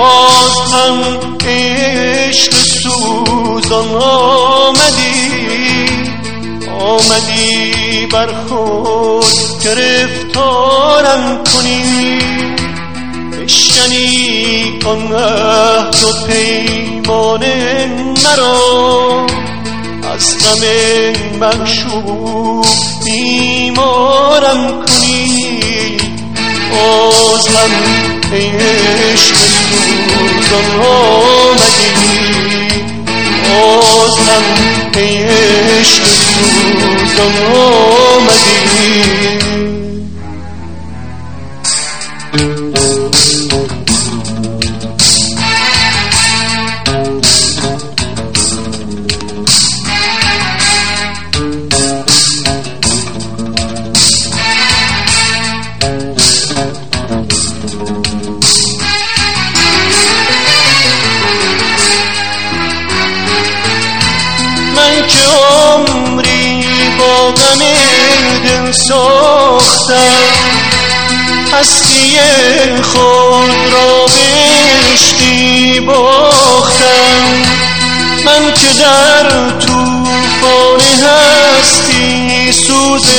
باز هم عشق سوزان آمدی بر خود گرفتارم کنی، بشکنی آن عهد و پیمان مرا، از غم معشوق بیمارم کنی. باز هم ای عشق سوزان آمدی، باز هم ای عشق سوزان آمدی. من که عمری با غم دل ساختم، هستی خود را به عشقی باختم. من که در طوفان هستی سوزش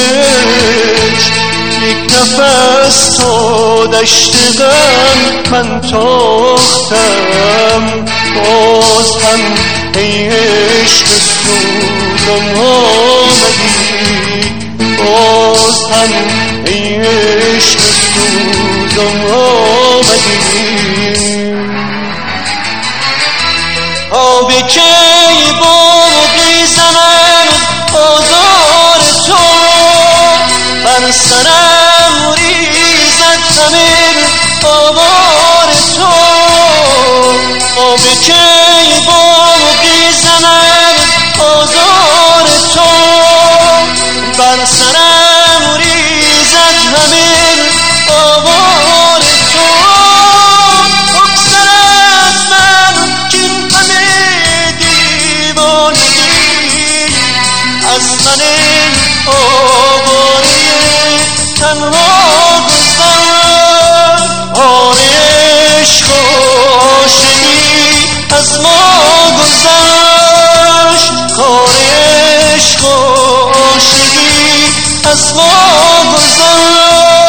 یک نفس تا دشت غم من تاختم. باز هم ای عشق سوزان آمدی، باز هم ای عشق سوزان آمدی. آب کی باقی زمن آزار تو، بر سرم ریزد همه آوار تو. آب کی باقی زمن آزار تو، بر سرم ریزد همه آوار تو. بگذر از من کین همه دیوانگی، از من آواره تنها گذر. آر عشق و عاشقی از ما گذشت، کار عشق و عاشقی از ما گذشت.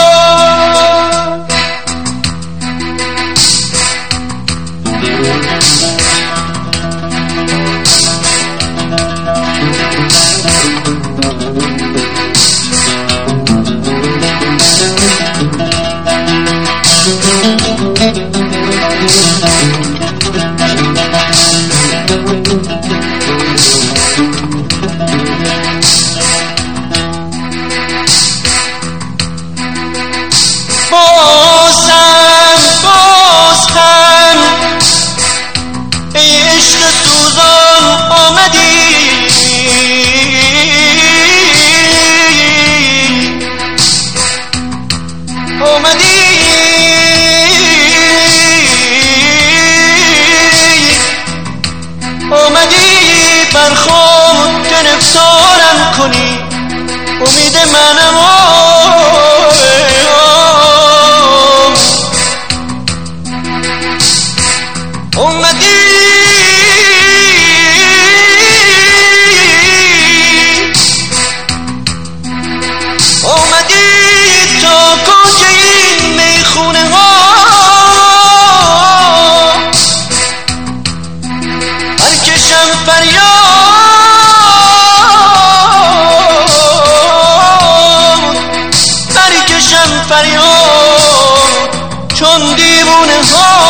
باز هم ای عشق سوزان آمدی، آمدی بر خود گرفتارم کنی. امید منم اومدی، اومدی تا کنج این میخونه ها، برکشم فریاد، برکشم فریاد چون دیوونه ها.